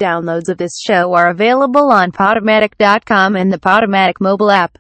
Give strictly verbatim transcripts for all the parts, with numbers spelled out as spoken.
Downloads of this show are available on Podomatic dot com and the Podomatic mobile app.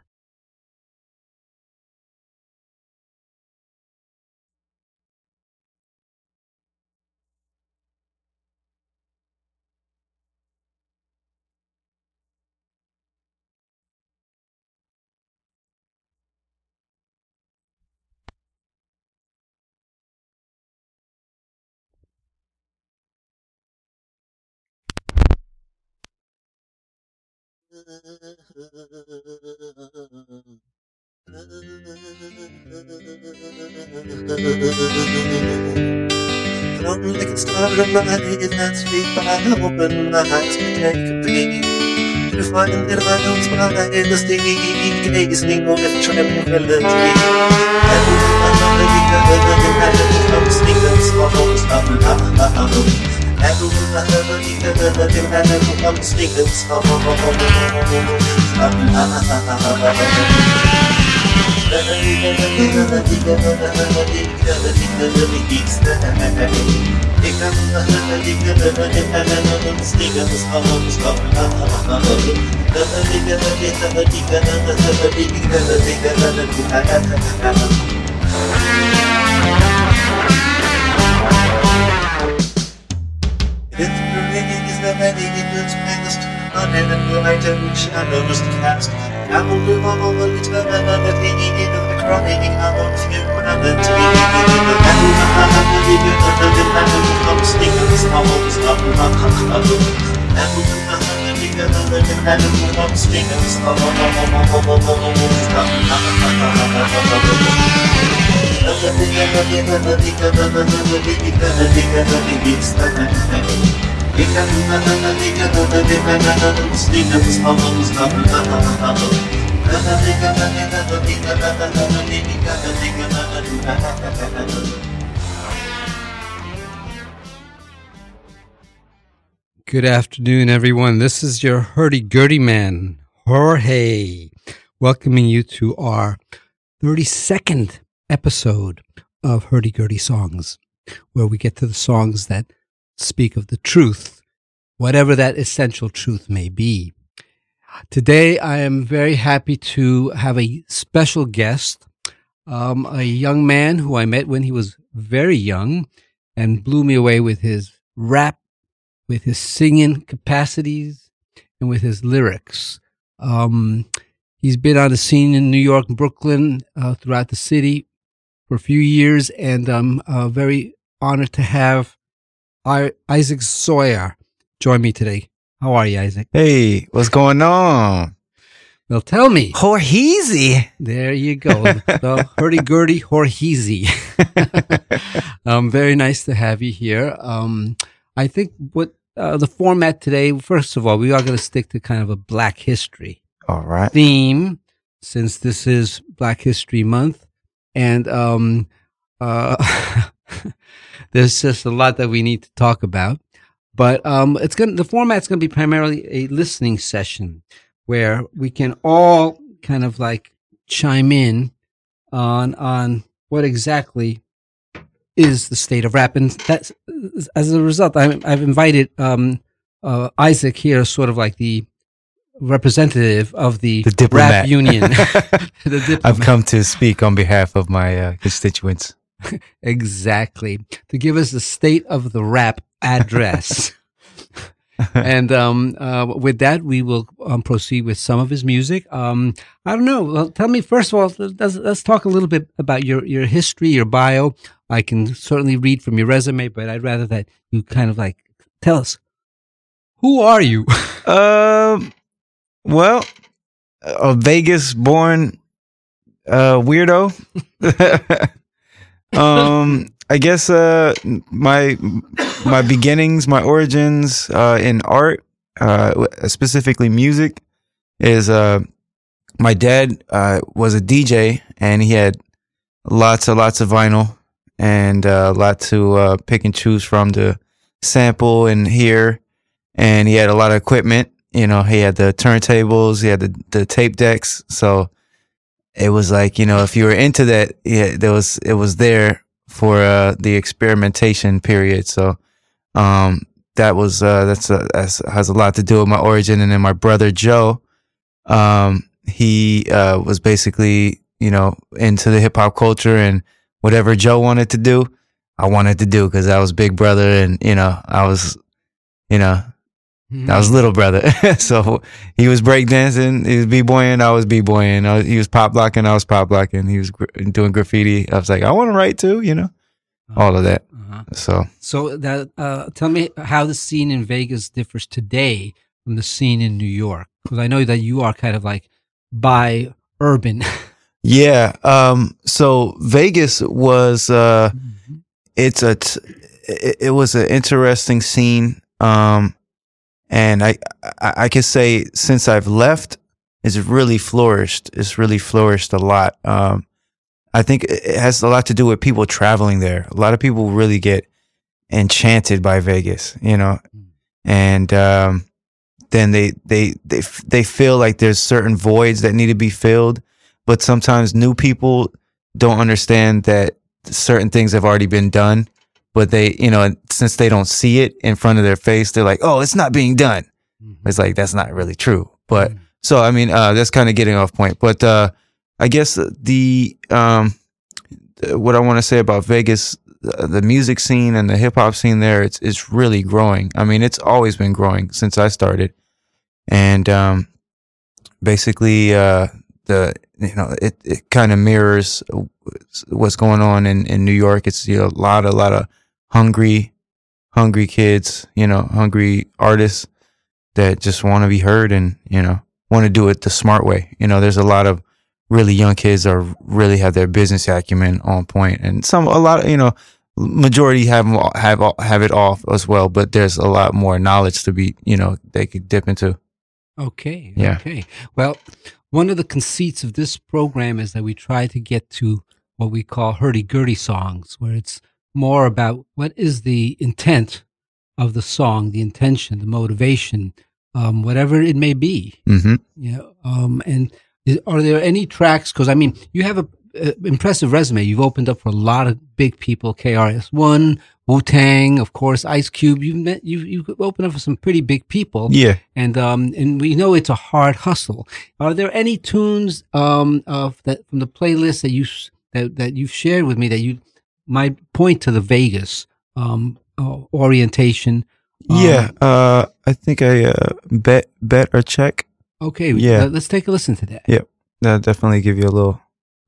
Long like a star of light that sweet by open my eyes to take a peek. To find that I don't spy the steam gazing with tranquility. And my melody comes singing songs of love. And my melody comes singing songs of love. Shadows cast. I will do all the eternity in the crying out of humanity. And come singing songs of love. And come singing songs Good afternoon, everyone. This is your hurdy-gurdy man, Jorge, welcoming you to our thirty-second episode of Hurdy-Gurdy Songs, where we get to the songs that speak of the truth, whatever that essential truth may be. Today, I am very happy to have a special guest, um, a young man who I met when he was very young and blew me away with his rap, with his singing capacities, and with his lyrics. Um, he's been on the scene in New York and Brooklyn, uh, throughout the city for a few years, and I'm uh, very honored to have I- Isaac Sawyer join me today. How are you, Isaac? Hey, what's going on? Well, tell me. Jorgeezy. There you go. The hurdy-gurdy Jorgeezy. um, very nice to have you here. Um, I think what uh, the format today, first of all, we are going to stick to kind of a Black History All right. theme, since this is Black History Month. And um, uh, there's just a lot that we need to talk about. But um, it's going the format's going to be primarily a listening session where we can all kind of like chime in on on what exactly is the state of rap. And that's, as a result, I, I've invited um, uh, Isaac here, sort of like the representative of the, The diplomat. rap union. The diplomat. I've come to speak on behalf of my uh, constituents. Exactly. To give us the state of the rap address. And um, uh, with that, we will um, proceed with some of his music. Um, I don't know. Well, tell me, first of all, let's, let's talk a little bit about your, your history, your bio. I can certainly read from your resume, but I'd rather that you kind of like tell us, who are you? Um, well, a Vegas-born uh, weirdo. um, I guess uh, my my beginnings, my origins uh, in art, uh, specifically music, is uh, my dad uh, was a D J, and he had lots and lots of vinyl and uh, a lot to uh, pick and choose from to sample and hear. And he had a lot of equipment. You know, he had the turntables, he had the, the tape decks. So it was like, you know, if you were into that, yeah, there was it was there for uh, the experimentation period. So um, that was uh, that's, a, that's has a lot to do with my origin. And then my brother Joe, um, he uh, was basically, you know, into the hip hop culture, and whatever Joe wanted to do, I wanted to do because I was big brother, and you know, I was, you know, I was little brother. So he was breakdancing, he was b-boying, I was b-boying. I was, he was pop locking, I was pop locking. He was gr- doing graffiti. I was like, I want to write too, you know, all of that. Uh-huh. So, So that uh, tell me how the scene in Vegas differs today from the scene in New York, because I know that you are kind of like bi urban. yeah. Um. So Vegas was, uh, it's a, t- it, it was an interesting scene. Um. And I, I, I can say since I've left, it's really flourished. It's really flourished a lot. Um, I think it has a lot to do with people traveling there. A lot of people really get enchanted by Vegas, you know, and um, then they they they they feel like there's certain voids that need to be filled. But sometimes new people don't understand that certain things have already been done. But they, you know, since they don't see it in front of their face, they're like, "Oh, it's not being done." Mm-hmm. It's like that's not really true. But mm-hmm. so I mean, uh, that's kind of getting off point. But uh, I guess the um, what I want to say about Vegas, the, the music scene and the hip hop scene there, it's it's really growing. I mean, it's always been growing since I started, and um, basically, uh, the you know, it it kind of mirrors what's going on in, in New York. It's, you know, a lot a lot of hungry, hungry kids, you know, hungry artists that just want to be heard and, you know, want to do it the smart way. You know, there's a lot of really young kids that really have their business acumen on point, and some, a lot of, you know, majority have have have it off as well, but there's a lot more knowledge to be, you know, they could dip into. Okay. Yeah. Okay. Well, one of the conceits of this program is that we try to get to what we call hurdy-gurdy songs, where it's more about what is the intent of the song, the intention, the motivation, um, whatever it may be. Mm-hmm. Yeah. Um, and is, are there any tracks? Because I mean, you have a, a impressive resume. You've opened up for a lot of big people: K R S One, Wu-Tang, of course, Ice Cube. You've met, you you opened up for some pretty big people. Yeah. And um and we know it's a hard hustle. Are there any tunes um of that from the playlist that you that that you've shared with me that you might point to the Vegas um uh, orientation? Um, Yeah. Uh, I think I uh, bet bet or check. Okay. Yeah. Uh, let's take a listen to that. Yep. That'll definitely give you a little.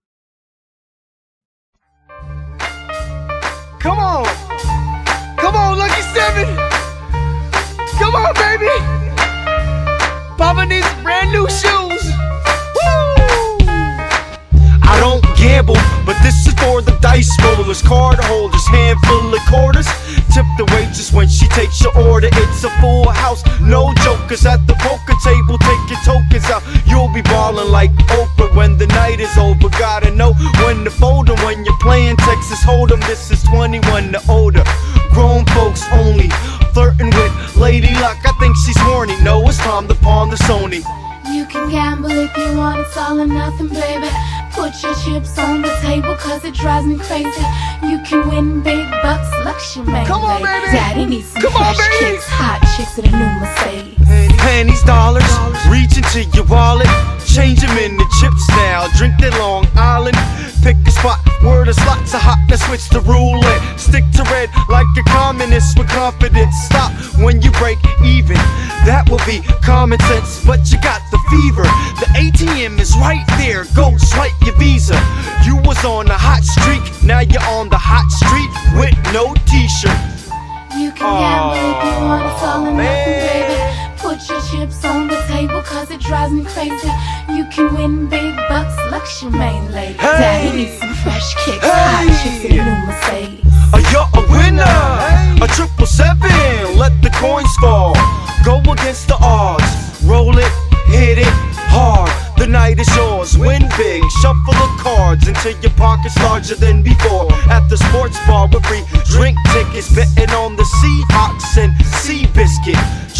Come on. Come on, Lucky Seven. Come on, baby. Papa needs brand new shoes. Woo! I don't gamble, but this is for the dice rollers, card holders, handful of quarters. Tip the waitress when she takes your order. It's a full house, no jokers at the poker table. Take your tokens out, you'll be ballin' like Oprah when the night is over. Gotta know when to fold 'em when you're playing Texas Hold'em. This is twenty-one to older, grown folks only. Flirting with Lady Luck, I think she's horny. No, it's time to pawn the Sony. You can gamble if you want, it's all or nothing, baby. Put your chips on the table, cause it drives me crazy. You can win big bucks, luxury man. Come on, baby. Daddy needs some Come on, fresh baby. kicks, hot chicks in a new Mercedes. Pennies, dollars, reach into your wallet. Change them into chips now, drink that Long Island. Pick a spot where there's lots of hot, now switch the roulette. Stick to red like a communist with confidence. Stop when you break even, that will be common sense. But you got the fever, the A T M is right there. Go swipe your Visa. You was on the hot streak, now you're on the hot street with no t-shirt. You can gamble if you want, it's all or nothing, baby. Put your chips on the table, cause it drives me crazy. You can win big bucks, luxury main lady. Hey. Daddy needs some fresh kicks, hot chicks in a new Mercedes. Uh, you're a winner, a triple seven, let the coins fall. Go against the odds, roll it, hit it hard. The night is yours, win big, shuffle the cards until your pocket's larger than before. At the sports bar with free drink tickets, betting on the Seahawks and Seabiscuit.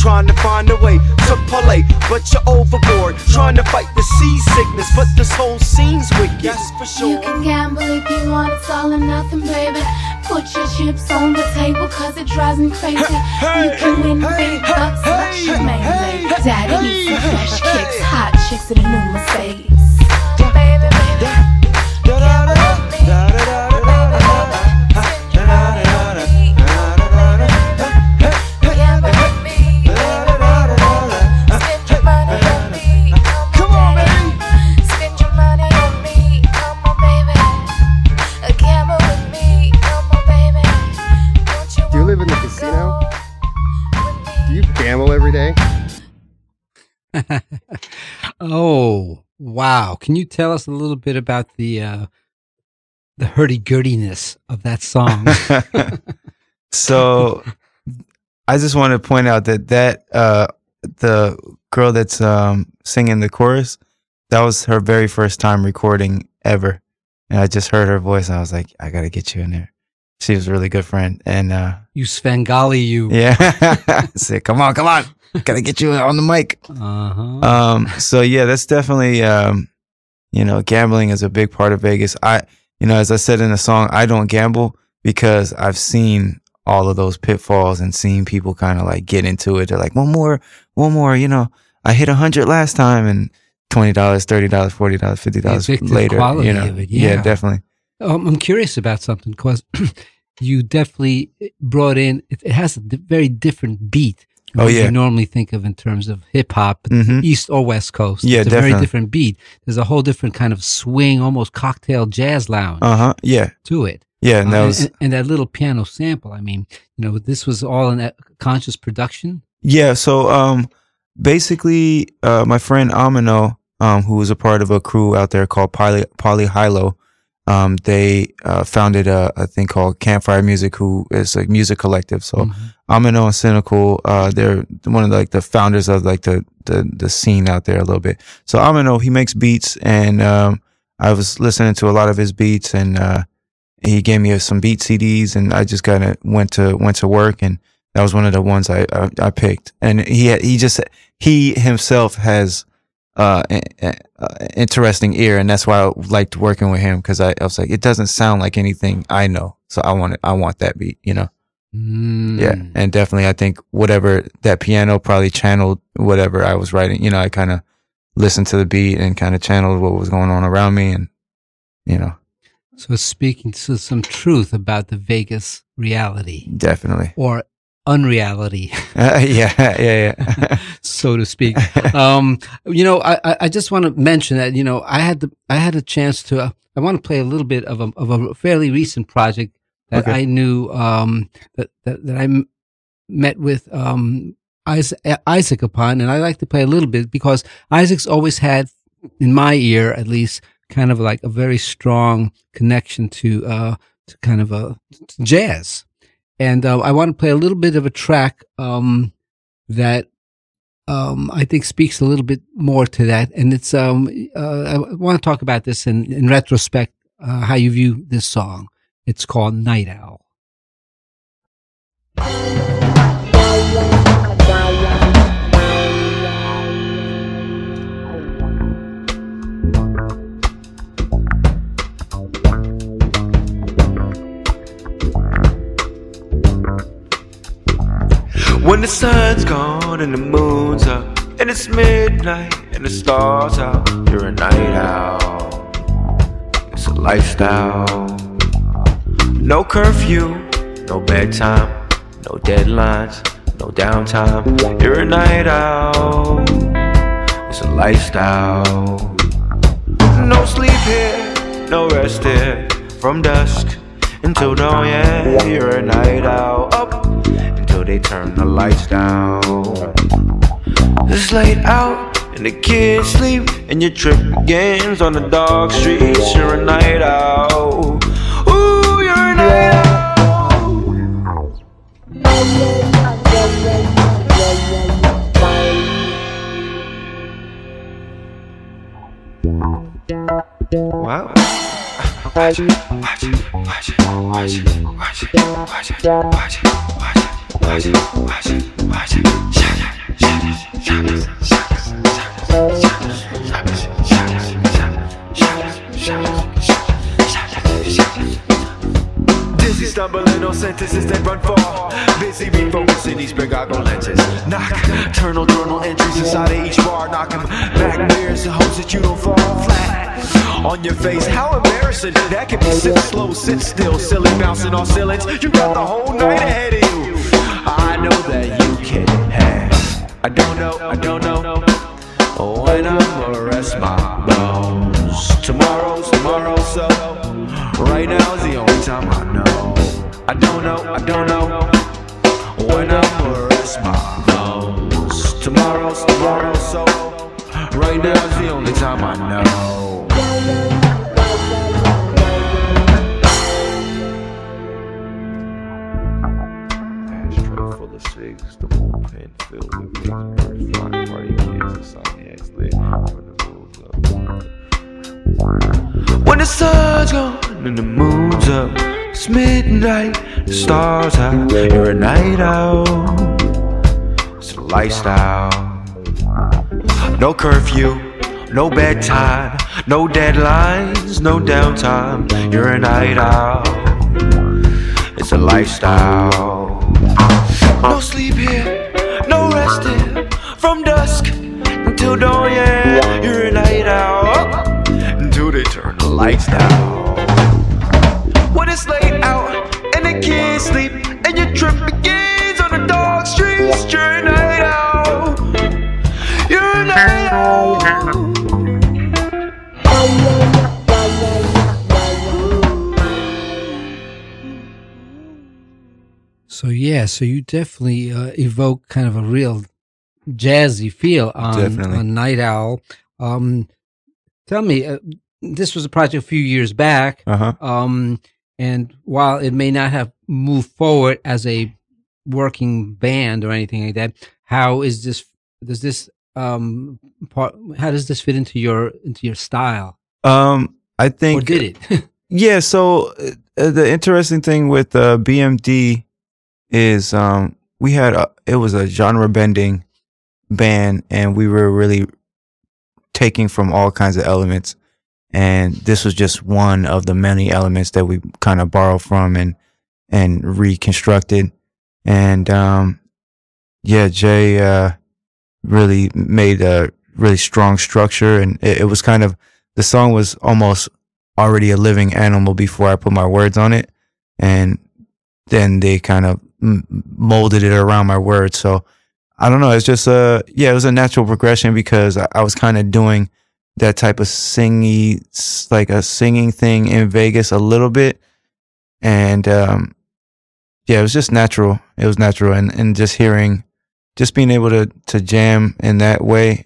trying to find a way to parlay, but you're overboard. Trying to fight the seasickness, but this whole scene's wicked. That's for sure. You can gamble if you want, it's all or nothing, baby. Put your chips on the table, cause it drives me crazy. Hey, you can win hey, big bucks, hey, like your main hey, lady. Daddy hey, needs some hey, fresh hey, kicks, hey. hot chicks in a new Mercedes. Baby, baby. Da da da da da da da Do you live in the casino? Do you gamble every day? Oh, wow. Can you tell us a little bit about the uh, the hurdy-gurdiness of that song? So I just want to point out that that uh, the girl that's um, singing the chorus, that was her very first time recording ever. And I just heard her voice and I was like, I got to get you in there. She was a really good friend. And uh, You Svengali, you. yeah, I said, come on, come on. Got to get you on the mic. Uh-huh. Um, so yeah, that's definitely, um, you know, gambling is a big part of Vegas. I, you know, as I said in the song, I don't gamble because I've seen all of those pitfalls and seen people kind of like get into it. They're like, one more, one more, you know, I hit a hundred last time and twenty dollars, thirty dollars, forty dollars, fifty dollars The addictive later, quality you know, of it, yeah. definitely. Um, I'm curious about something because you definitely brought in, it, it has a di- very different beat than Oh, what yeah. you normally think of in terms of hip hop, Mhm. East or West Coast. Yeah, it's a very definitely. different beat. There's a whole different kind of swing, almost cocktail jazz lounge Uh huh. Yeah. to it. Yeah. And that Uh, was, and, and that little piano sample. I mean, you know, this was all in a conscious production. yeah. So, um, basically, uh, my friend Amino, um, who was a part of a crew out there called Poly, Poly Hilo, um, they, uh, founded a, a thing called Campfire Music, who is a music collective. So, Mhm. Amino and Cynical, uh, they're one of the, like the founders of like the, the, the scene out there a little bit. So Amino, he makes beats and, um, I was listening to a lot of his beats and, uh, he gave me some beat C Ds and I just kind of went to, went to work and that was one of the ones I, I, I picked. And he, had, he just, he himself has, uh, a, a, a interesting ear. And that's why I liked working with him. Cause I, I was like, it doesn't sound like anything I know. So I want it, I want that beat, you know? Mm. Yeah. And definitely, I think whatever that piano probably channeled whatever I was writing, you know, I kind of listened to the beat and kind of channeled what was going on around me. And, you know, So speaking to some truth about the Vegas reality definitely. or unreality, Uh, yeah. Yeah. Yeah. so to speak. Um, you know, I, I- I just want to mention that, you know, I had the, I had a chance to, uh, I want to play a little bit of a, of a fairly recent project that Okay. I knew, um, that, that, that I m- met with, um, Isaac, Isaac upon, and I like to play a little bit because Isaac's always had, in my ear at least, kind of like a very strong connection to, uh, to kind of a to jazz. And uh, I want to play a little bit of a track um, that um, I think speaks a little bit more to that. And it's um, uh, I want to talk about this in, in retrospect, uh, how you view this song. It's called Night Owl. When the sun's gone and the moon's up and it's midnight and the stars out, you're a night owl. It's a lifestyle. No curfew, no bedtime, no deadlines, no downtime. You're a night owl. It's a lifestyle. No sleep here, no rest here. From dusk until dawn, yeah, you're a night owl. Up until they turn the lights down. It's late out and the kids sleep and your trip begins on the dark streets. You're a night owl. Ooh, you're a night owl. Wow. Watch it, watch it, watch it, watch it, watch it, watch it, watch it, watch it, watch it, watch it, watch it, watch it. sentences that run far. Busy refocusing these Chicago lenses. Nocturnal journal entries inside of each bar. Knocking back mirrors to hopes that you don't fall flat on your face. How embarrassing. That can be sit slow, sit still, silly, bouncing off ceilings. You got the whole night ahead of you. I know that you can have. I don't know, I don't know when I'ma rest my bones. Tomorrow's tomorrow, so right now's the only time I know. I don't know, I don't know when I'ma rest my bones. Tomorrow's tomorrow, so right now's the only time I know. Ashtray full of cigs, the whole pen filled with pictures, flying party kids, insomniacs lit from the moves up. When the sun's gone and the moon's up, it's midnight, the stars out. You're a night owl, it's a lifestyle. No curfew, no bedtime, no deadlines, no downtime. You're a night owl, it's a lifestyle. No sleep here, no rest here, from dusk until dawn, yeah. You're a night owl, until they turn the lights down. When it's late out and the kids sleep and your trip begins on the dark streets, you're a night owl. You're a night owl. So yeah, so you definitely uh, evoke kind of a real jazzy feel on, Definitely. on Night Owl. Um, tell me, uh, this was a project a few years back, Uh-huh. um, and while it may not have moved forward as a working band or anything like that, how is this? Does this um, part? How does this fit into your into your style? Um, I think. Or did it? Yeah. So uh, the interesting thing with uh, B M D is um, we had a, it was a genre bending band, and we were really taking from all kinds of elements, and this was just one of the many elements that we kind of borrowed from and and reconstructed. And um, yeah, Jay uh, really made a really strong structure, and it, it was kind of, the song was almost already a living animal before I put my words on it, and then they kind of m- molded it around my words. So I don't know. It's just a, yeah, it was a natural progression because I, I was kind of doing that type of singy, s- like a singing thing in Vegas a little bit. And, um, yeah, it was just natural. It was natural. And, and just hearing, just being able to, to jam in that way,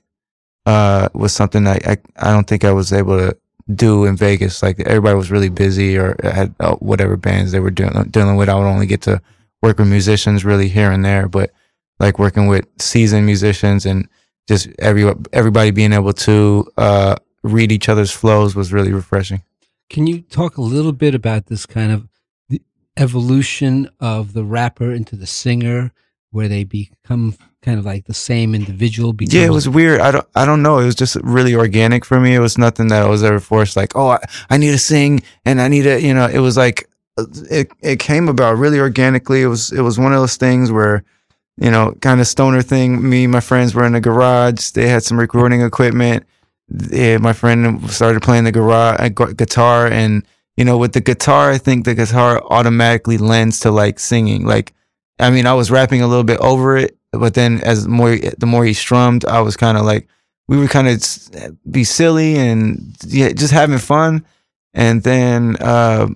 uh, was something I, I, I don't think I was able to do in Vegas. Like everybody was really busy or had uh, whatever bands they were dealing, dealing with. I would only get to work with musicians really here and there, but like working with seasoned musicians and just every everybody being able to uh, read each other's flows was really refreshing. Can you talk a little bit about this kind of the evolution of the rapper into the singer, where they become kind of like the same individual? Becomes- Yeah, it was weird. I don't I don't know. It was just really organic for me. It was nothing that I was ever forced. Like, oh, I, I need to sing and I need to, you know. It was like it it came about really organically. It was it was one of those things where, you know, kind of stoner thing. Me and my friends were in the garage. They had some recording equipment. Yeah, my friend started playing the garage uh, gu- guitar, and you know, with the guitar, I think the guitar automatically lends to like singing. Like, I mean, I was rapping a little bit over it, but then as more the more he strummed, I was kind of like, we would kind of be silly and yeah, just having fun. And then uh,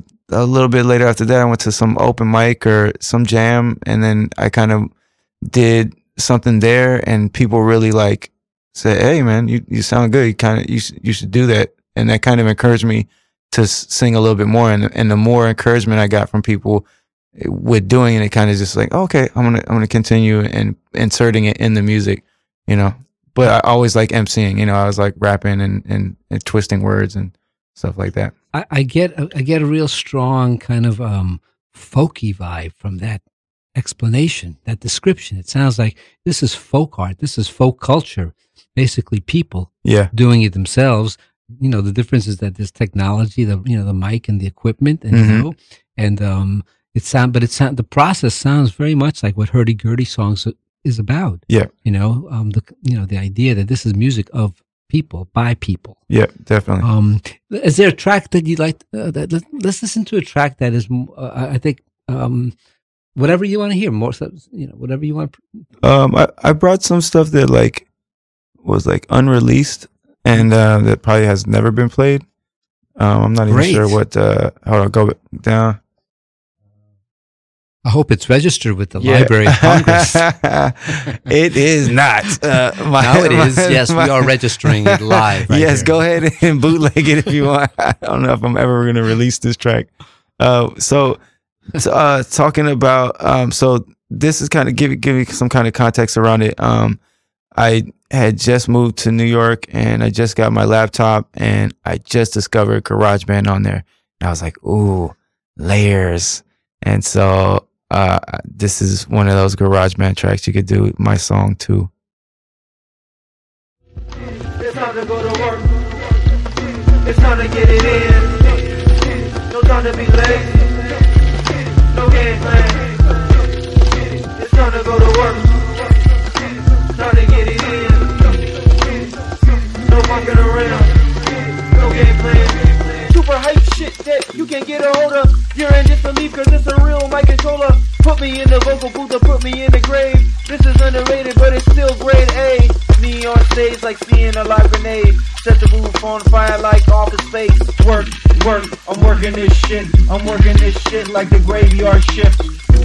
a little bit later after that, I went to some open mic or some jam, and then I kind of did something there, and people really like said, "Hey, man, you, you sound good. You kind of you sh- you should do that." And that kind of encouraged me to s- sing a little bit more. And and the more encouragement I got from people with doing it, it kind of just like, oh, okay, I'm gonna I'm gonna continue and inserting it in the music, you know. But I always like emceeing, you know. I was like rapping and and, and twisting words and stuff like that. I, I get a, I get a real strong kind of um, folky vibe from that explanation, that description. It sounds like this is folk art, this is folk culture, basically people Yeah. doing it themselves. You know, the difference is that there's technology, the you know the mic and the equipment, and Mhm. you know, and um, it sound, but it sound the process sounds very much like what Hurdy Gurdy songs is about. Yeah. You know, um, the you know the idea that this is music of people by people. Yeah, definitely. Um, is there a track that you like? Uh, that let, let's listen to a track that is, uh, I think, um, whatever you want to hear. More, you know, whatever you want. Um, I I brought some stuff that like was like unreleased and uh, that probably has never been played. Um, I'm not even Great. sure what. Uh, hold on, go down. I hope it's registered with the Yeah. Library of Congress. It is not. Uh, my, Now it is. my- Yes, my- we are registering it live. Right yes, here. go ahead and bootleg it if you want. I don't know if I'm ever going to release this track. Uh, so, so, uh, talking about, um, so this is kind of give give you some kind of context around it. Um, I had just moved to New York and I just got my laptop and I just discovered GarageBand on there. And I was like, ooh, layers. And so, uh, this is one of those GarageBand tracks you could do my song too. It's time to go to work. It's time to get it in. No time to be lazy. No game plan. It's time to go to work. Time to get it in. No fucking around. No game plan. Super hype shit that you can get a hold of. You're in disbelief cause it's a real mic controller. Put me in the vocal booth or put me in the grave. This is underrated but it's still grade A. Me on stage like seeing a live grenade. Set the roof on fire like Office Space. Work, work, I'm working this shit. I'm working this shit like the graveyard shift.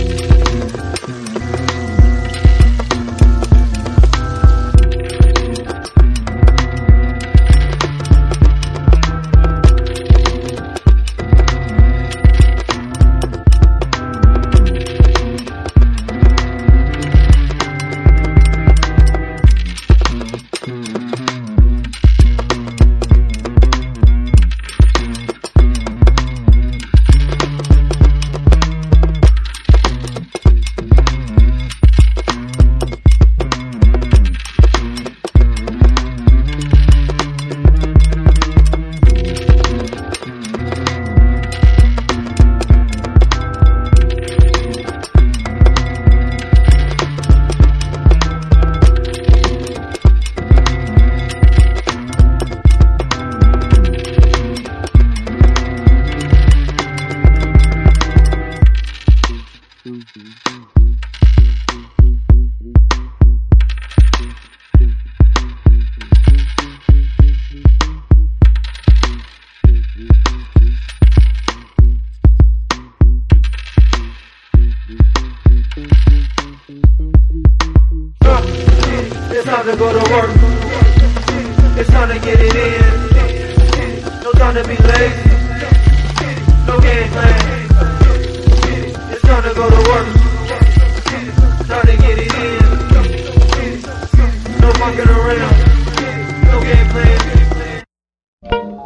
It's time to go to work. It's time to get it in. No time to be lazy. No game plan. It's time to go to work. Time to get it in. No fucking around. No game plan.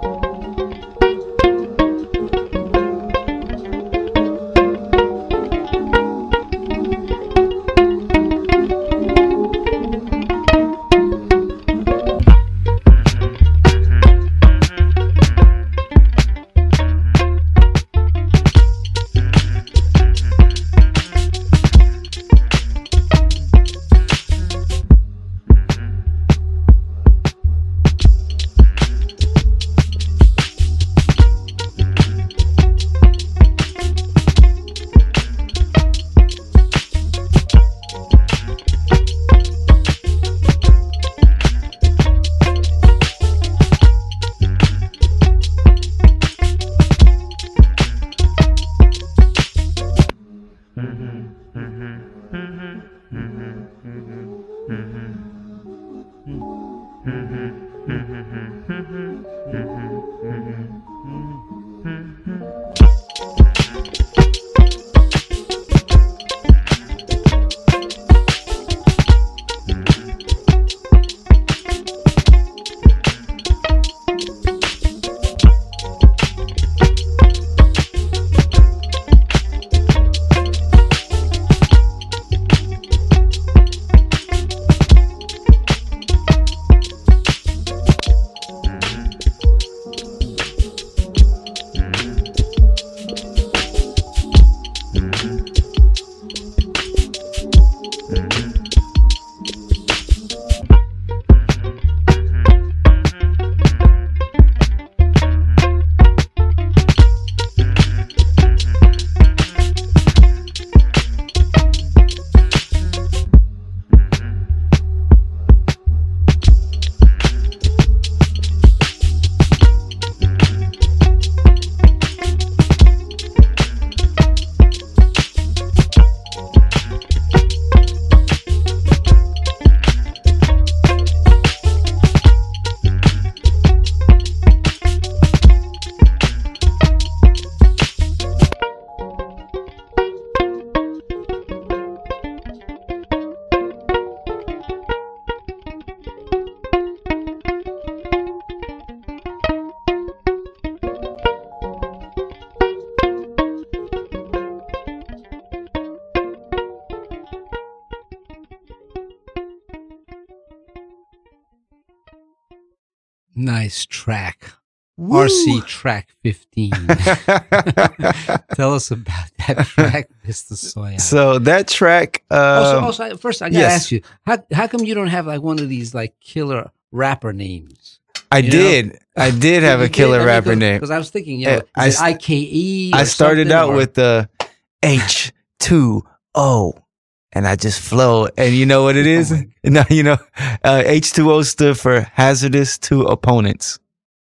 Nice track. R C track fifteen. Tell us about that track, Mister Sawyer. So that track. Um, also, also, I- first, I gotta yes. ask you, how how come you don't have like one of these like killer rapper names? I You did. know? I did have You a killer did? I mean, rapper cause, name. Because I was thinking, you know, Uh, I is it s- I K E? I or started something, out or- with the H two O, and I just flow. And you know what it is? Oh my no, you know, uh, H two O stood for hazardous to opponents,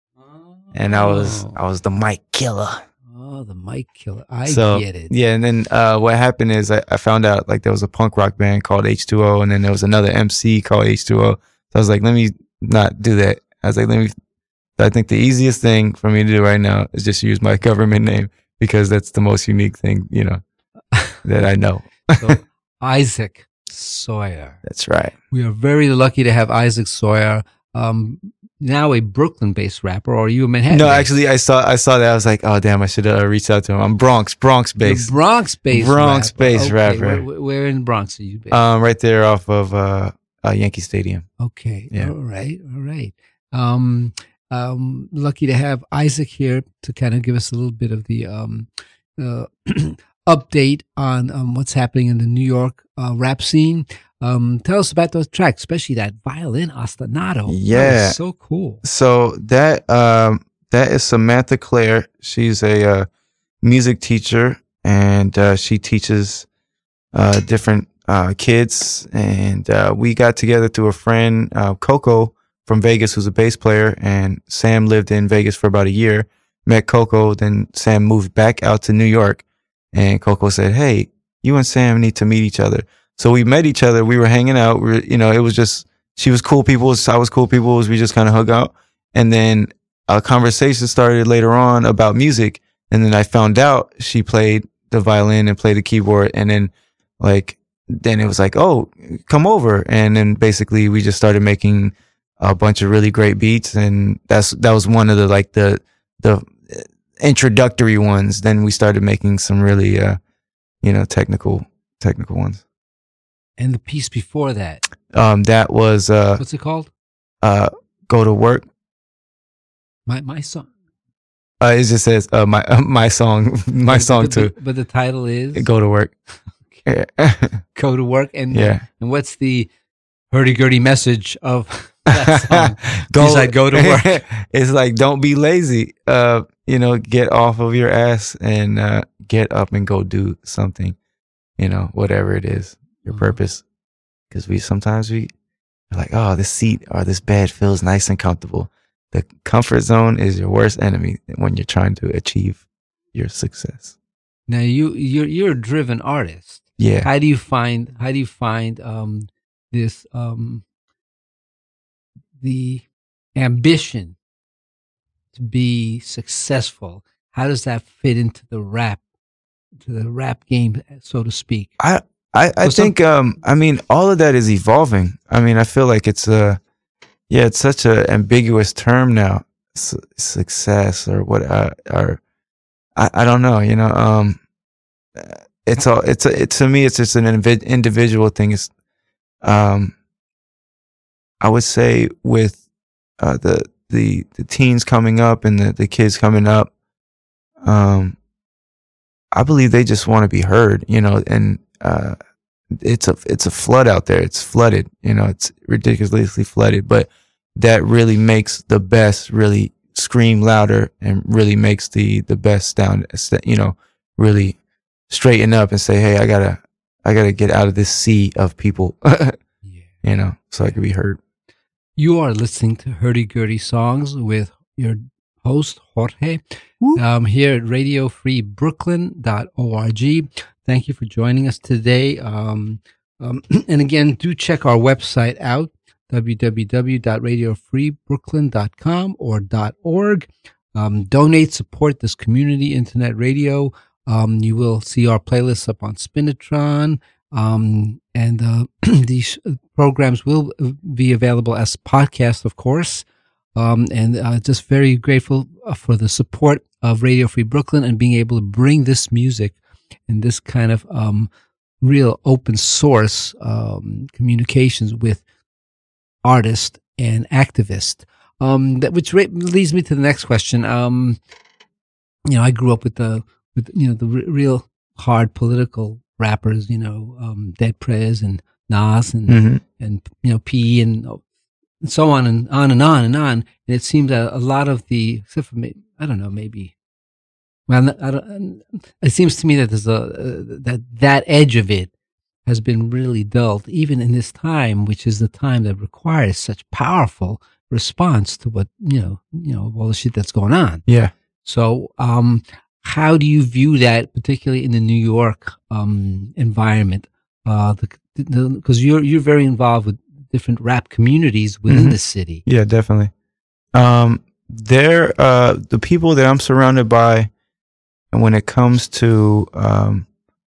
and I was Oh. I was the mic killer. Oh, the mic killer. I so get it. yeah, and then uh, what happened is I, I found out like there was a punk rock band called H two O, and then there was another M C called H two O. So I was like, let me not do that. I was like, let me. I think the easiest thing for me to do right now is just use my government name because that's the most unique thing, you know, that I know. So, Isaac Sawyer. That's right. We are very lucky to have Isaac Sawyer, um, now a Brooklyn-based rapper, or are you a Manhattan? No, actually, I saw I saw that. I was like, oh damn, I should have uh, reached out to him. I'm Bronx, Bronx based, Bronx-based Bronx-based rapper. Okay, rapper. Where, where in Bronx are you based? um, right there off of uh, uh, Yankee Stadium. Okay. Yeah. All right. All right. Um, um, lucky to have Isaac here to kind of give us a little bit of the um, uh, update on um, what's happening in the New York uh, rap scene. Um, tell us about those tracks, especially that violin ostinato. That Yeah. was so cool. So that um, that is Samantha Claire. She's a uh, music teacher, and uh, she teaches uh, different uh, kids. And uh, we got together through a friend, uh, Coco from Vegas, who's a bass player, and Sam lived in Vegas for about a year. Met Coco, then Sam moved back out to New York, and Coco said, "Hey, you and Sam need to meet each other." So we met each other. We were hanging out. We were, you know, it was just she was cool people, I was cool people. We just kind of hung out, and then a conversation started later on about music. And then I found out she played the violin and played the keyboard, and then like then it was like, "Oh, come over," and then basically we just started making a bunch of really great beats, and that's that was one of the like the the introductory ones. Then we started making some really uh you know technical technical ones. And the piece before that, Um that was uh what's it called? uh Go to Work. My my song. Uh it just says uh my uh, my song my But- song but, too. But, but the title is Go to Work. Yeah. Go to Work. And Yeah. and what's the hurdy-gurdy message of that song? Go He's like, go to work. It's like, don't be lazy. Uh, you know, get off of your ass and uh, get up and go do something. You know, whatever it is, your Mhm. purpose. Because we sometimes we are like, oh, this seat or this bed feels nice and comfortable. The comfort zone is your worst enemy when you're trying to achieve your success. Now you you're you're a driven artist. Yeah. How do you find how do you find um this um the ambition to be successful? How does that fit into the rap to the rap game, so to speak? I I, I So some- think um I mean all of that is evolving. I mean I feel like it's a yeah it's such a ambiguous term now, Su- success or what uh, or I, I don't know, you know. Um, it's all it's a, it to me it's just an invi- individual thing. It's um I would say with uh, the the the teens coming up and the the kids coming up, um, I believe they just want to be heard, you know, and uh, it's a it's a flood out there. It's flooded, you know, it's ridiculously flooded, but that really makes the best really scream louder and really makes the the best sound, you know, really straighten up and say, hey, I gotta I gotta get out of this sea of people, Yeah. you know, so I can be heard. You are listening to Hurdy Gurdy Songs with your host, Jorge, um, here at radio free brooklyn dot org. Thank you for joining us today. Um, um, and again, do check our website out, w w w dot radio free brooklyn dot com or .org. Um, donate, support this community internet radio. Um, you will see our playlists up on Spinitron. Um, and uh, these programs will be available as podcasts, of course. Um, and uh, just very grateful for the support of Radio Free Brooklyn and being able to bring this music and this kind of um, real open source um, communications with artists and activists. um, that which ra- leads me to the next question. Um, you know, I grew up with the with you know the r- real hard political rappers. You know, um, Dead Prez and Nas and Mm-hmm. and you know P and, and so on and on and on and on. And it seems that a lot of the, except for maybe, I don't know, maybe. Well, I don't, it seems to me that there's a uh, that that edge of it has been really dulled, even in this time, which is the time that requires such powerful response to what you know, you know, all the shit that's going on. Yeah. So, um, how do you view that, particularly in the New York um, environment? Uh, the because you're you're very involved with different rap communities within Mhm. the city. Yeah, definitely. Um, they're uh, the people that I'm surrounded by, and when it comes to um,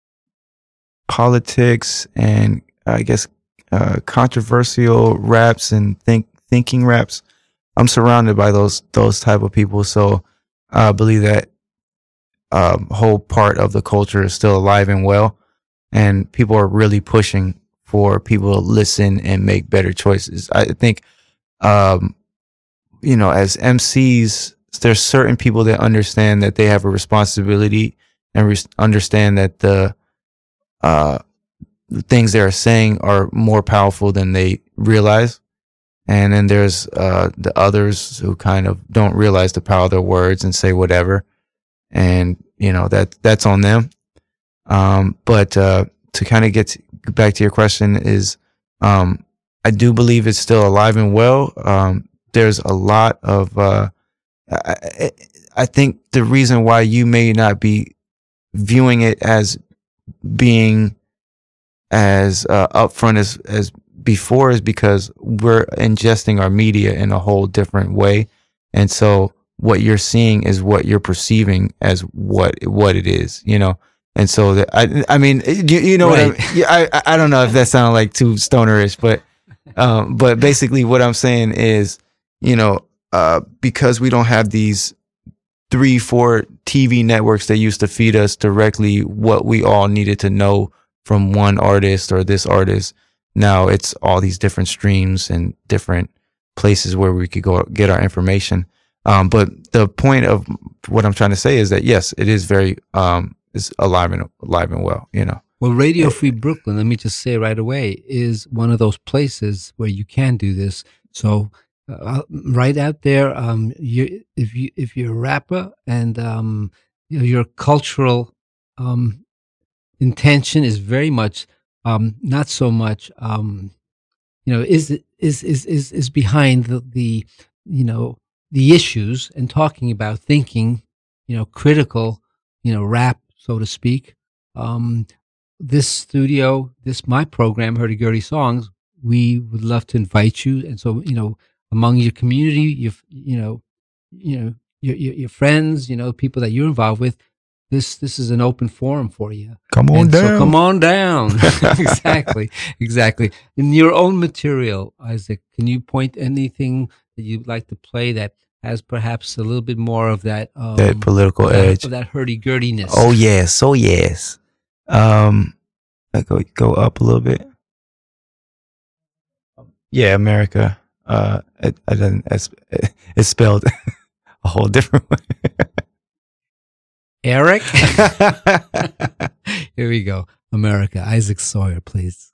politics and I guess uh, controversial raps and think thinking raps, I'm surrounded by those those type of people. So I believe that um, whole part of the culture is still alive and well, and people are really pushing for people to listen and make better choices. I think, um, you know, as M Cs, there's certain people that understand that they have a responsibility and re- understand that the uh, the things they are saying are more powerful than they realize. And then there's uh, the others who kind of don't realize the power of their words and say whatever. And, you know, that that's on them. Um, but uh, to kind of get to, back to your question is, um, I do believe it's still alive and well. Um, there's a lot of, uh, I, I think the reason why you may not be viewing it as being as uh, upfront as, as before is because we're ingesting our media in a whole different way. And so what you're seeing is what you're perceiving as what, what it is, you know? And so that, I, I mean, you, you know Right. what I, yeah, I, I don't know if that sounded like too stonerish, but, um, but basically what I'm saying is, you know, uh, because we don't have these three, four T V networks that used to feed us directly what we all needed to know from one artist or this artist. Now it's all these different streams and different places where we could go get our information. Um, but the point of what I'm trying to say is that yes, it is very, um, is alive and alive and well, you know. Well, Radio Free Brooklyn, let me just say right away, is one of those places where you can do this. So, uh, right out there, um, you if you if you're a rapper and um, you know, your cultural um, intention is very much um, not so much um, you know is is is is is behind the, the you know the issues and talking about thinking, you know, critical, you know, rap, so to speak. Um, this studio, this my program, Hurdy-Gurdy Songs, we would love to invite you. And so, you know, among your community, you you know, you know, your, your your friends, you know, people that you're involved with, this this is an open forum for you. Come on And down. So come on down. exactly, exactly. In your own material, Isaac, can you point anything that you'd like to play that has perhaps a little bit more of that um, That political of that, edge. of that hurdy-gurdiness? Oh yes, oh yes. Um, I go go up a little bit. Yeah, America. Uh, I, I didn't. It's, it's spelled a whole different way. Eric? Here we go. America. Isaac Sawyer, please.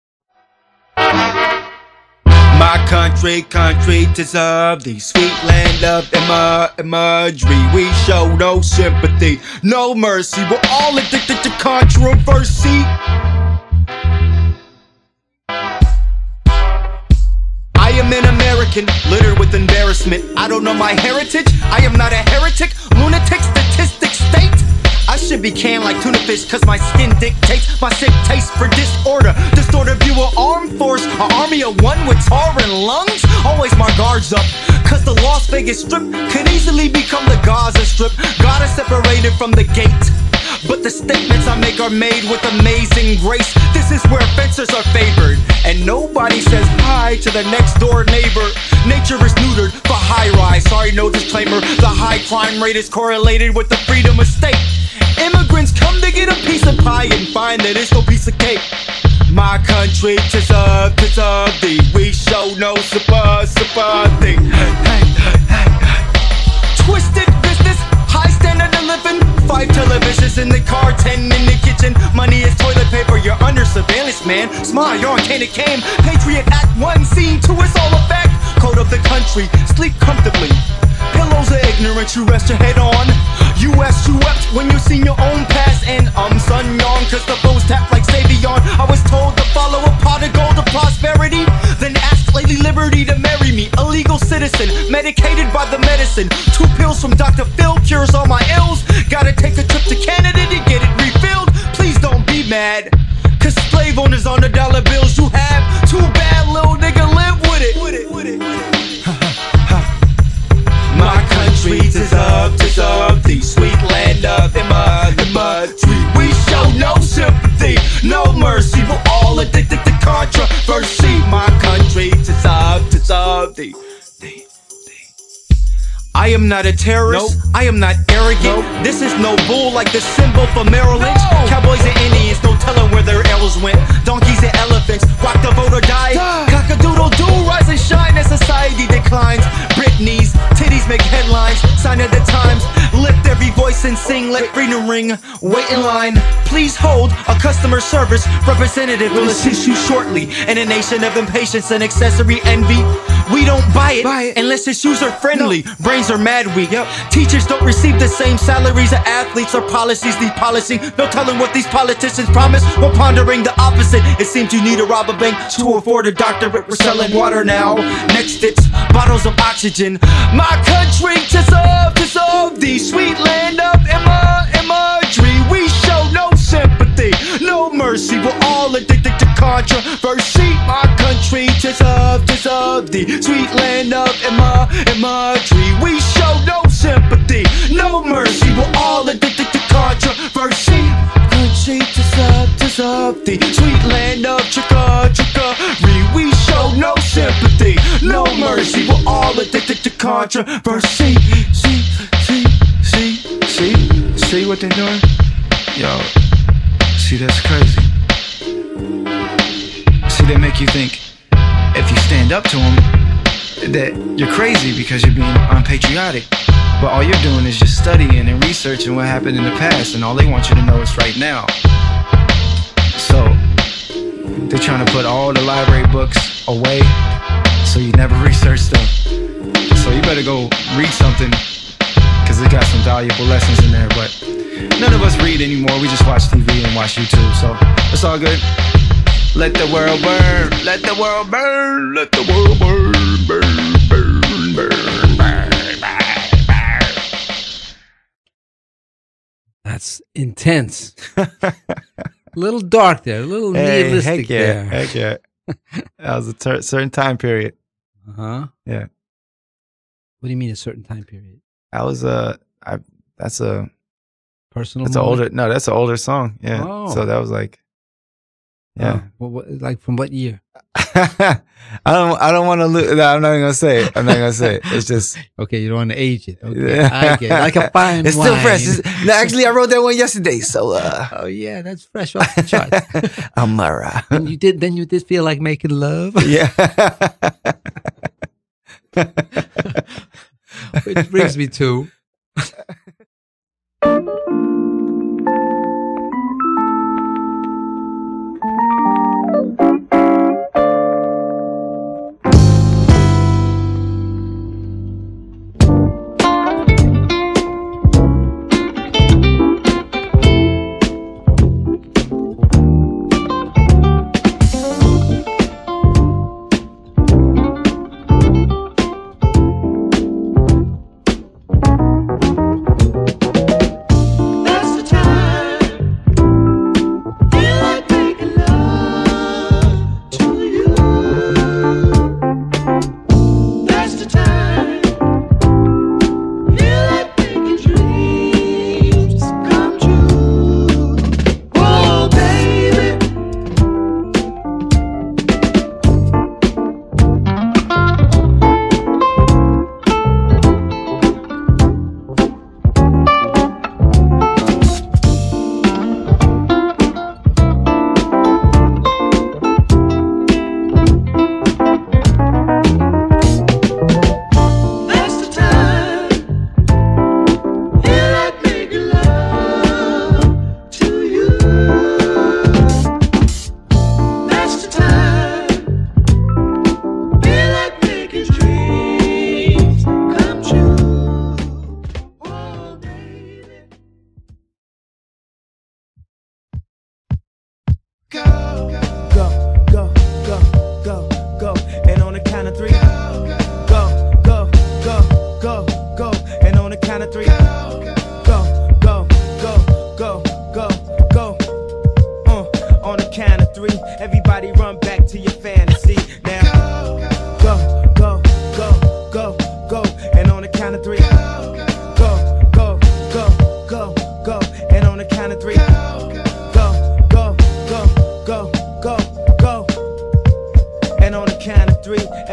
My country, country deserve the sweet land of ima- imagery. We show no sympathy, no mercy. We're all addicted to controversy. I am an American, littered with embarrassment. I don't know my heritage. I am not a heretic, lunatic, statistic state. I should be canned like tuna fish, cause my skin dictates my sick taste for disorder. Distorted view of armed force, an army of one with tar and lungs. Always my guards up, cause the Las Vegas Strip could easily become the Gaza Strip. God is separated from the gate, but the statements I make are made with amazing grace. This is where fences are favored, and nobody says hi to the next door neighbor. Nature is neutered for high rise. Sorry, no disclaimer. The high crime rate is correlated with the freedom of state. Immigrants come to get a piece of pie and find that it's no piece of cake. My country deserve, deserve thee. We show no sympathy. man. Smile, you're on Kane it came. Patriot Act one, scene two, it's all effect. Code of the country, sleep comfortably. Pillows of ignorance you rest your head on. U S you wept when you seen your own past. And um son yawn cause the foes tap like Savion. I was told to follow a pot of gold to prosperity. Then ask Lady Liberty to marry me. A legal citizen, medicated by the medicine. Two pills from Doctor Phil cures all my ills. Gotta take a trip to Canada to get it refilled. Please don't be mad, cause slave owners on the dollar bills you have. Too bad, little nigga, live with it, with it, with it, with it. My country deserve, deserve the sweet land of the mud, the mud tree. We show no sympathy, no mercy. We're all addicted to controversy. My country deserve, deserve the, the, the. I am not a terrorist, nope. I am not arrogant, nope. This is no bull like the symbol for Merrill Lynch. No. Cowboys and Indians, no telling where their arrows went. Donkeys and elephants, rock the vote or die. Cock-a-doodle-doo, rise and shine as society declines. Britney's titties make headlines, sign of the times. Lift every voice and sing, let freedom ring. Wait in line, please hold. A customer service representative will assist you shortly. In a nation of impatience and accessory envy, we don't buy it, buy it. Unless it's user friendly. No. Brains are mad weak. Yep. Teachers don't receive the same salaries as athletes or policies need policy. No telling what these politicians promise while pondering the opposite. It seems you need to rob a bank to afford a doctorate. We're selling water now. Next it's bottles of oxygen. My country deserve, deserve the sweet land of Emma, imagery. We show no sympathy, no mercy. We're all addicted to controversy. My country deserve, deserve the sweet land of Emma, imagery. We show no sympathy, no mercy. We're all addicted to controversy. Country deserve, deserve the sweet land of tricka, trickery. We show no sympathy, no mercy. We're all addicted to controversy. See, see, see, see, see what they're doing? Yo, see, that's crazy. See, they make you think if you stand up to them that you're crazy because you're being unpatriotic. But all you're doing is just studying and researching what happened in the past, and all they want you to know is right now. So they're trying to put all the library books away so you never research them. So you better go read something, because it got some valuable lessons in there. But none of us read anymore. We just watch T V and watch YouTube. So it's all good. Let the world burn. Let the world burn. Let the world burn. Burn, burn, burn, burn, burn, burn. That's intense. A little dark there. A little hey, nihilistic heck yeah, there. Heck yeah. That was a ter- certain time period. Uh huh. Yeah. What do you mean a certain time period? I was a. I. That's a. Personal. That's an moment? older. No, that's an older song. Yeah. Oh. So that was like. Yeah. Oh, what, what, like from what year? I don't. I don't want to. Lo- no, I'm not gonna say it. I'm not gonna say it. It's just. Okay, you don't want to age it. Okay, I get it. Like a fine It's wine. still fresh. It's, no, actually, I wrote that one yesterday. So. uh Oh yeah, that's fresh off the charts. Amara. And you did. Then you did feel like making love. Yeah. Which brings me to. That's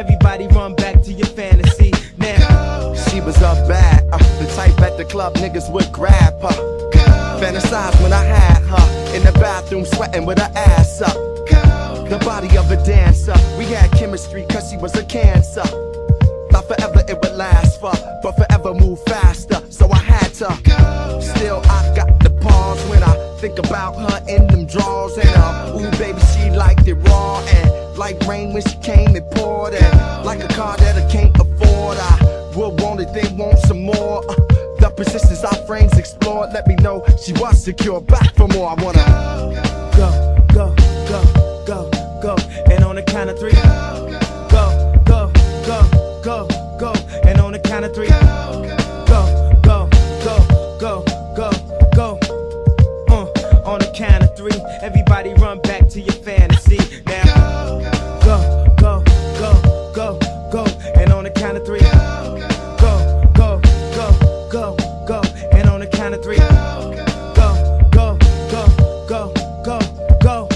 Everybody run back to your fantasy now. She was up bad, uh, the type at the club niggas would grab her. Fantasize when I had her in the bathroom sweating with her ass up. The body of a dancer. We had chemistry cause she was a cancer. Thought forever it would last for, but forever move faster, so I had to. Still I got the pause when I think about her in them drawers. And uh, ooh baby she liked it raw. And like rain when she came it poured. And like a car that I can't afford, I will want it, they want some more. uh, The persistence our frames explored let me know she was secure, back for more. I wanna go, go, go, go, go. And on the count of three, go, go, go, go, go. And on the count of three, go, go, go, go, go, go. Uh, on the count of three, everybody run back to your fantasy now. Go, go, go, go, go. And on the count of three, go, go, go, go, go. And on the count of three, go, go, go, go, go, go.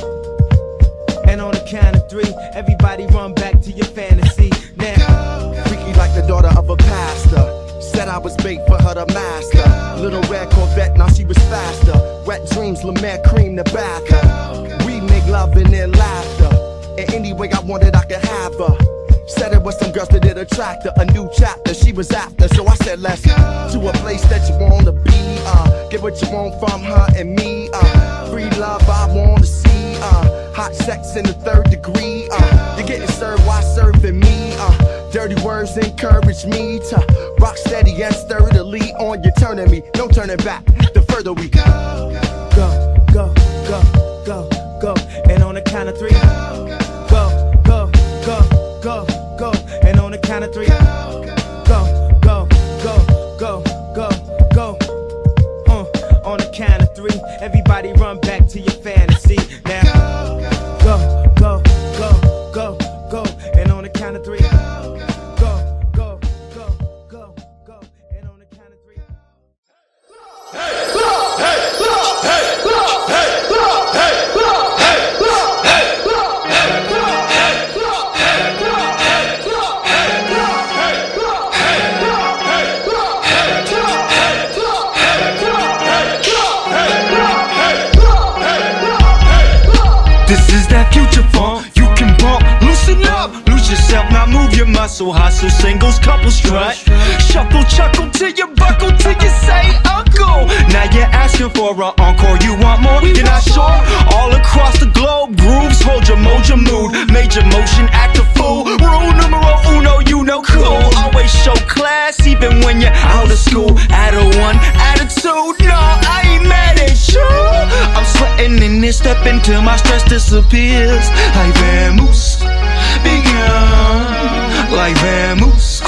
And on the count of three, everybody run back to your fantasy now. Freaky like the daughter of a pastor. Said I was bait for her to master. Little red Corvette, now she was faster. Wet dreams, La Mer cream the bath. We make love and then laughter. And any way I wanted, I could have her. Said it was some girls that did attract her. A new chapter she was after. So I said let's to a place that you wanna be. Uh, get what you want from her and me. Uh, free love I wanna see. Uh, hot sex in the third degree. Uh, you're getting served while serving me. Uh, dirty words encourage me to rock steady and sturdily on you turning me. No turning back. The further we go, go, go, go, go, go. And on the count of three, go, go, go, go, go. And on the count of three, go, go, go, go, go, go. Uh, on the count of three, everybody run back to your fantasy now. Go, go, go, go, go. And on the count of three, go, go, go, go, go. And on the count of three. This is that future funk. You can bump, loosen up, lose yourself, now move your muscle. Hustle, singles, couple strut. Shuffle, chuckle till you buckle, till you say uncle. Now you're asking for an encore, you want more? You're not sure? All across the globe, grooves, hold your mojo mood. Major motion, act a fool. Rule numero uno, you know cool. Always show class, even when you're out of school. Add a one, attitude, no, I ain't mad at you. I'm sweating in this, step until my stress disappears. Like Vamoose, begun. Like Vamoose,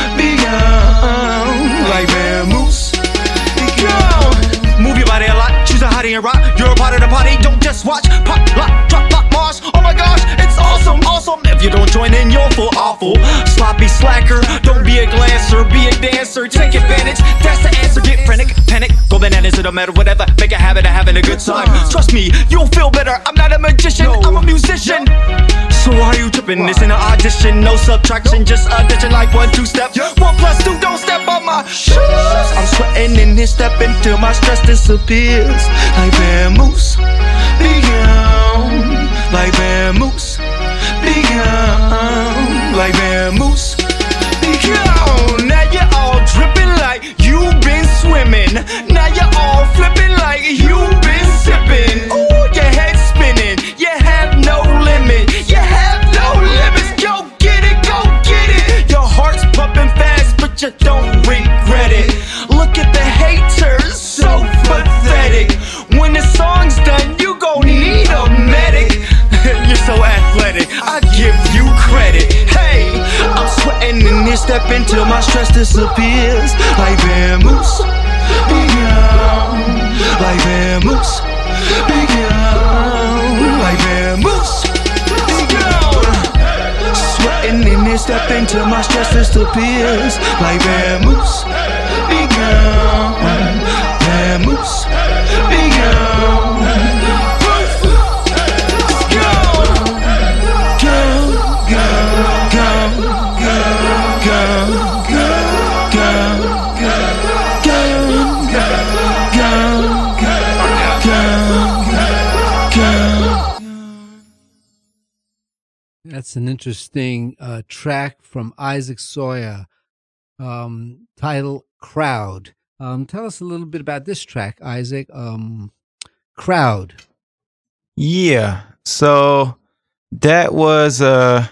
begun. Like Vamoose, begun. Move your body a lot, choose a hottie and rock. You're a part of the party, don't just watch. Pop, lock, drop, lock, Mars. Oh my gosh, it's awesome, awesome. If you don't join in, you're full awful. Sloppy slacker, don't be a glancer, be a dancer. Take advantage, that's the answer. Get frantic, panic, go bananas, it don't matter, whatever. Make a habit of having a good time. Trust me, you'll feel better. I'm not a magician, I'm a musician. So why are you tripping? This ain't an audition, no subtraction, just addition like one, two step. One plus two, don't step on my shoes. I'm sweating in this step until my stress disappears. Like Vamoose, begun. Like Vamoose, begun. Like Vamoose, begun. Now you're all dripping like you've been swimming. Now you're all flipping like you've been sipping. Ooh, your head spinning. You have no limit. You have no limits. Go get it, go get it. Your heart's pumping fast, but you don't regret it. Look at the haters, so pathetic. When the song's done, you gon' need a medic. You're so athletic, I give you credit. Hey, I'm sweating in this step until my stress disappears. Like Vamoose, begun. Like Vamoose, begun. Like Vamoose, begun. Sweating in this step until my stress disappears. Like Vamoose, begun. Vamoose, begun. Go, go, go, go. that's an interesting uh, track from Isaac Sawyer, um, title Crowd. Um, tell us a little bit about this track, Isaac. Um, Crowd. Yeah. So that was uh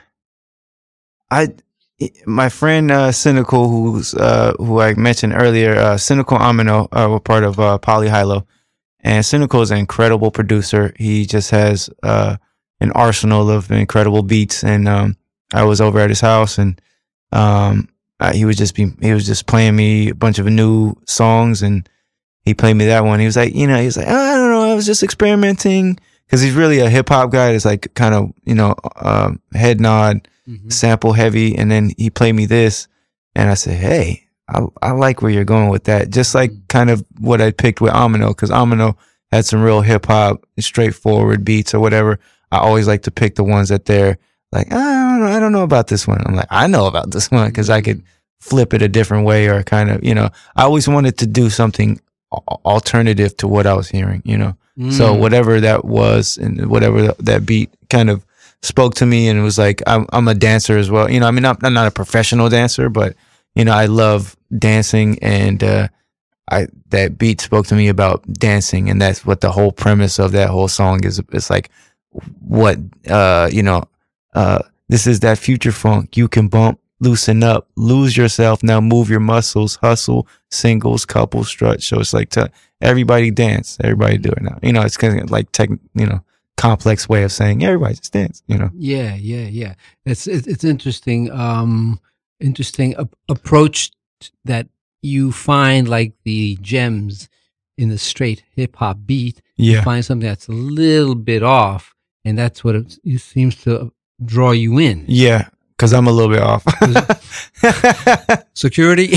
I my friend uh Cynical, who's uh who I mentioned earlier, uh Cynical Amino, uh were part of uh Polyhilo. And Cynical is an incredible producer. He just has uh an arsenal of incredible beats, and um I was over at his house, and um uh, he was just be he was just playing me a bunch of new songs, and he played me that one. He was like, you know, he was like, oh, I don't know, I was just experimenting. Because he's really a hip hop guy. It's like kind of, you know, uh, head nod, mm-hmm. sample heavy. And then he played me this. And I said, hey, I, I like where you're going with that. Just like kind of what I picked with Amino. Because Amino had some real hip hop, straightforward beats or whatever. I always like to pick the ones that they're like, I don't know, I don't know about this one. I'm like, I know about this one because I could flip it a different way, or kind of, you know, I always wanted to do something alternative to what I was hearing, you know. Mm. So whatever that was, and whatever that beat kind of spoke to me, and it was like, I'm, I'm a dancer as well. You know, I mean, I'm, I'm not a professional dancer, but, you know, I love dancing, and uh, I that beat spoke to me about dancing, and that's what the whole premise of that whole song is. It's like, what, uh, you know, uh, this is that future funk. You can bump, loosen up, lose yourself, now move your muscles, hustle, singles, couple, strut. So it's like, to everybody dance, everybody do it now. You know, it's kind of like tech, you know, complex way of saying everybody just dance, you know. Yeah, yeah, yeah. It's it's, it's interesting, um, interesting a- approach that you find, like the gems in the straight hip hop beat. Yeah. You find something that's a little bit off, and that's what it, it seems to draw you in. Yeah. Cause I'm a little bit off. Security.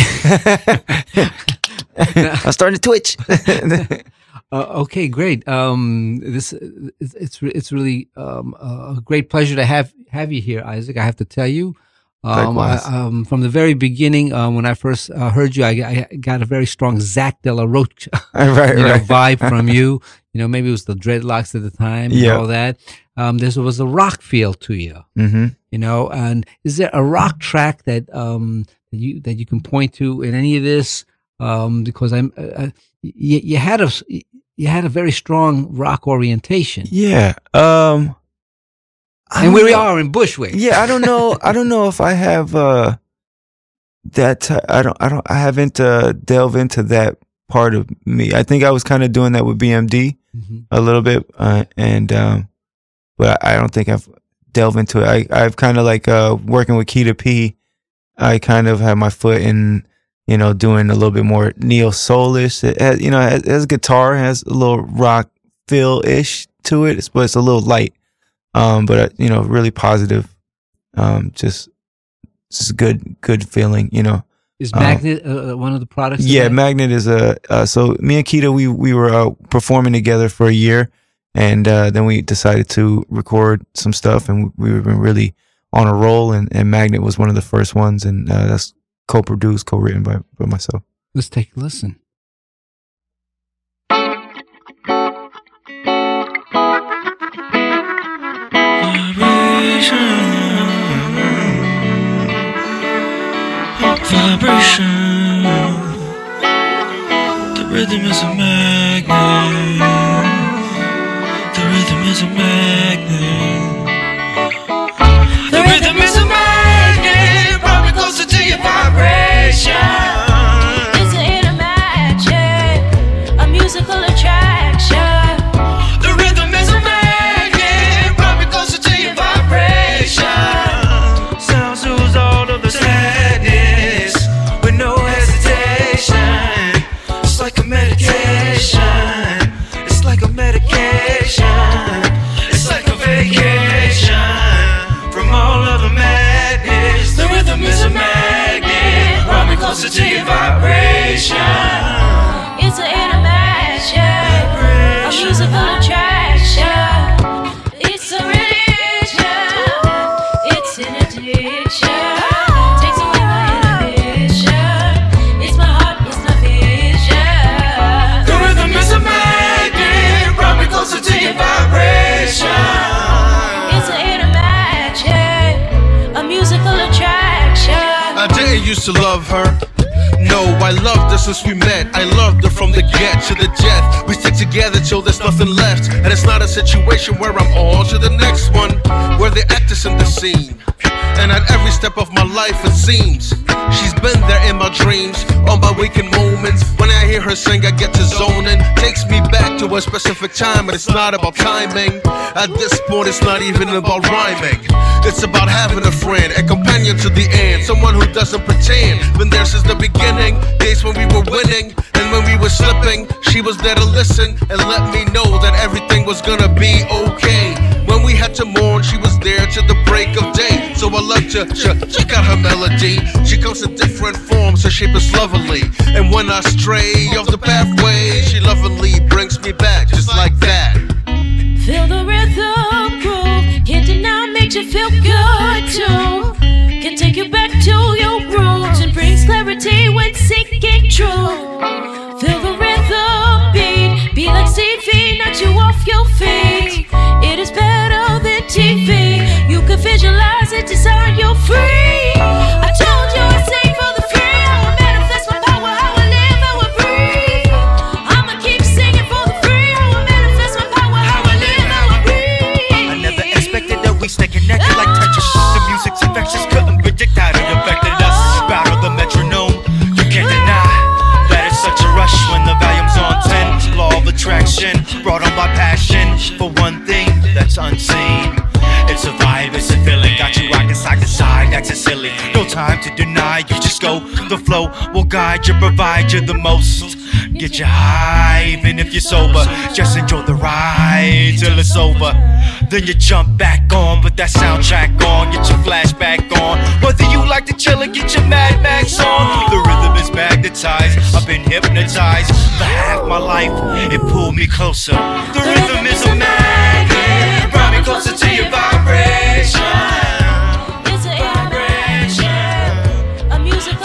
I'm starting to twitch. uh, okay, great. Um, this it's it's, it's really um, a great pleasure to have have you here, Isaac. I have to tell you, um, I, um, from the very beginning, um, when I first uh, heard you, I, I got a very strong Zach De La Rocha right, you know, right. vibe from you. You know, maybe it was the dreadlocks at the time and Yeah. all that. Um, there was a rock feel to you. Mm-hmm. You know, and is there a rock track that um that you that you can point to in any of this? Um, because I'm uh, you, you had a you had a very strong rock orientation. Yeah. Um, I and don't we know. are in Bushwick. Yeah, I don't know. I don't know if I have uh that. T- I don't. I don't. I haven't uh, delved into that part of me. I think I was kind of doing that with B M D mm-hmm. a little bit, uh, and um, but I don't think I've delved into it. I I've kind of like uh working with Key to P. I kind of have my foot in, you know, doing a little bit more neo soulish. It has, you know, it has guitar, has a little rock feel ish to it, but it's a little light. Um, but uh, you know, really positive. Um, just, just good, good feeling. You know, is Magnet um, uh, one of the products? Yeah, Magnet is a. Uh, so me and Keita, we we were uh, performing together for a year, and uh, then we decided to record some stuff, and we, we've been really on a roll. And, and Magnet was one of the first ones, and uh, that's co-produced, co-written by by myself. Let's take a listen. Vibration. The rhythm is a magnet. The rhythm is a magnet. The rhythm is a magnet. Brought me closer to your vibration. It's an inner magic, a musical attraction. The rhythm is a magnet. Brought me closer to your vibration. Sound soothes all of the sadness with no hesitation. It's like a meditation. It's like a medication. It's like a vacation from all of the madness. The rhythm is a magnet. Brought me closer to your vibration. It's an inner magic, a musical attraction. It's a religion, it's an addiction. Takes away my inhibition. It's my heart, it's my vision. The rhythm is a magnet. Brought me closer to your vibration. It's an inner magic, used to love her. No, I loved her since we met. I loved her from the get to the death. We stick together till there's nothing left. And it's not a situation where I'm on to the next one, where the actors in the scene. And at every step of my life it seems she's been there in my dreams, on my waking moments. When I hear her sing I get to zoning. Takes me back to a specific time, but it's not about timing. At this point it's not even about rhyming. It's about having a friend, a companion to the end, someone who doesn't pretend. Been there since the beginning, days when we were winning and when we were slipping. She was there to listen and let me know that everything was gonna be okay. When we had to mourn, she was there till the break of day. So I love to ch- check out her melody. She comes in different forms, her shape is lovely. And when I stray off the pathway, she lovingly brings me back just like that. Feel the rhythm groove, can't deny, makes you feel good too. Can take you back to your roots and brings clarity when sinking true. Feel the rhythm beat, be like Stevie, knock you off your feet. It is better than T V, you can visualize it, decide you're free. I told you I sing for the free, I will manifest my power, how I live, how I breathe. I'ma keep singing for the free, I will manifest my power, how I live, how I breathe. I never expected that we stay connected like Tetris. The music's infectious, couldn't predict how it affected us. Battle the metronome, you can't deny that it's such a rush when the volume's on ten. Law of attraction, brought on by passion for one thing that's unseen. It's a vibe, it's a feeling, got you rocking side to side, that's silly. No time to deny, you just go. The flow will guide you, provide you the most. Get you high, even if you're sober. Just enjoy the ride till it's over. Then you jump back on, put that soundtrack on, get your flashback on. Whether you like to chill or get your Mad Max on, the rhythm is magnetized, I've been hypnotized. For half my life, it pulled me closer. The rhythm is a magnet, brought me closer to your vibration. It's a vibration, a musical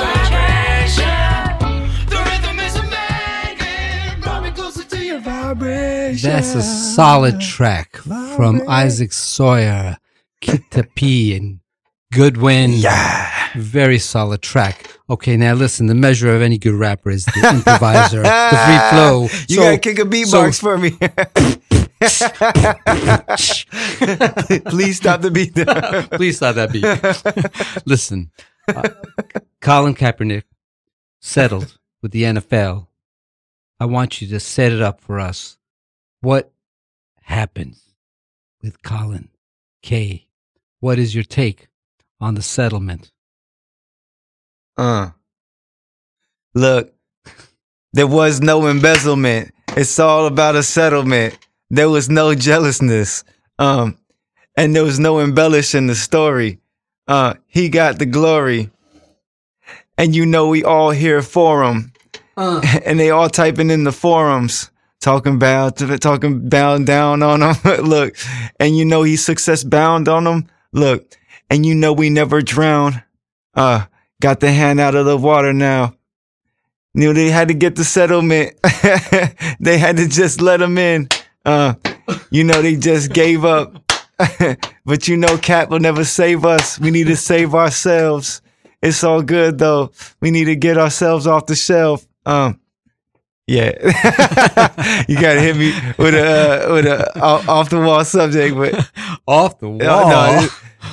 attraction. The rhythm is a magnet, brought me closer to your vibration. That's a solid track from Isaac Sawyer, Kita P, and Goodwin. Yeah. Very solid track. Okay, now listen, the measure of any good rapper is the improviser, the free flow. You So- gotta kick a beatbox so- for me. Please stop the beat. Please stop that beat. Listen, uh, Colin Kaepernick settled with the N F L. I want you to set it up for us. What happens with Colin K? What is your take on the settlement? Uh, look, there was no embezzlement. It's all about a settlement. There was no jealousness. Um, and there was no embellishing the story. Uh, he got the glory. And you know we all here for him. Uh. And they all typing in the forums, talking about, talking bound down on him. Look, and you know he's success bound on him. Look, and you know we never drown. Uh, got the hand out of the water now. You know, they had to get the settlement. They had to just let him in. Uh, you know, they just gave up. But you know, Cap will never save us. We need to save ourselves. It's all good though. We need to get ourselves off the shelf. Um, yeah. You gotta hit me with a uh, with a off, off the wall subject, but off the wall. Uh,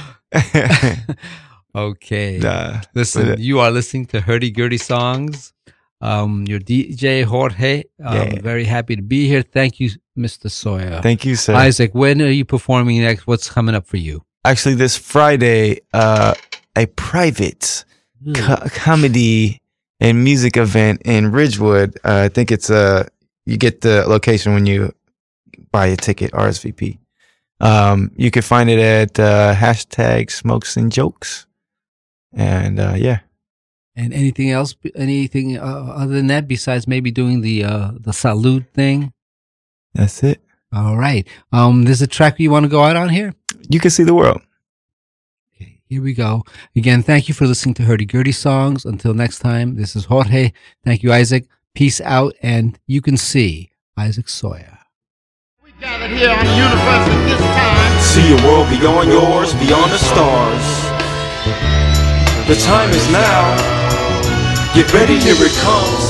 no, okay. Nah, Listen, but, uh, you are listening to Hurdy Gurdy Songs. Um, your D J Jorge. I'm Yeah. very happy to be here. Thank you, Mister Sawyer. Thank you, sir. Isaac, when are you performing next? What's coming up for you? Actually, this Friday, uh, a private co- comedy and music event in Ridgewood. Uh, I think it's uh, you get the location when you buy a ticket, R S V P. Um, you can find it at uh, hashtag Smokes and Jokes. And uh, yeah. And anything else? Anything uh, other than that besides maybe doing the uh, the salute thing? That's it. All right. Um, there's a track you want to go out on here? You can see the world. Okay, here we go. Again, thank you for listening to Hurdy Gurdy Songs. Until next time, this is Jorge. Thank you, Isaac. Peace out, and you can see Isaac Sawyer. Gathered here on the universe at this time. See a world beyond yours, beyond the stars. The time is now. Get ready, here it comes.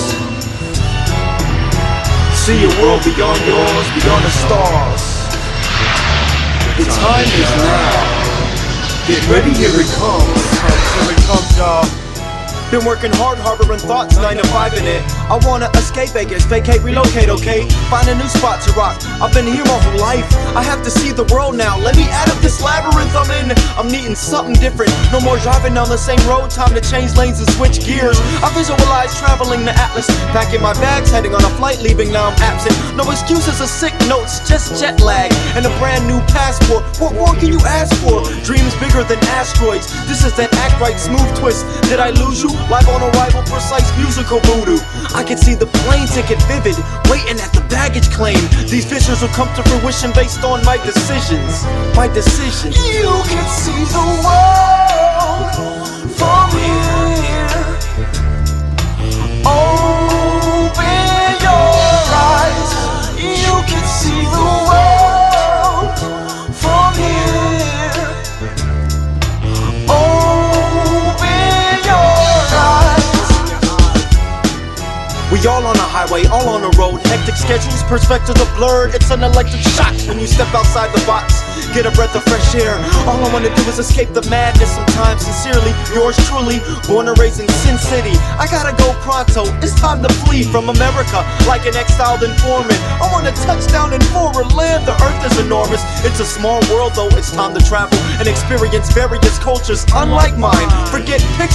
See a world beyond yours, beyond the stars. The time is now. Get ready, here it comes. Here it comes, y'all. Been working hard, harboring thoughts, nine to five in it. I wanna escape Vegas, vacate, relocate, okay? Find a new spot to rock. I've been here my whole life. I have to see the world now. Let me out of this labyrinth I'm in. I'm needing something different. No more driving down the same road. Time to change lanes and switch gears. I visualize traveling to Atlas, packing my bags, heading on a flight, leaving now I'm absent. No excuses or sick notes, just jet lag and a brand new passport. What more can you ask for? Dreams bigger than asteroids. This is that act right, smooth twist. Did I lose you? Live on arrival, precise musical voodoo. I can see the plane ticket vivid, waiting at the baggage claim. These visions will come to fruition based on my decisions. My decisions. You can see the world from here. Open your eyes. You can see the world from here. Open your eyes. We all on a highway, all on a road. Hectic schedules, perspectives are blurred. It's an electric shock when you step outside the box. Get a breath of fresh air. All I wanna do is escape the madness sometimes. Sincerely, yours truly, born and raised in Sin City. I gotta go pronto, it's time to flee from America like an exiled informant. I wanna touch down in foreign land, the earth is enormous. It's a small world though, it's time to travel and experience various cultures unlike mine. Forget pictures.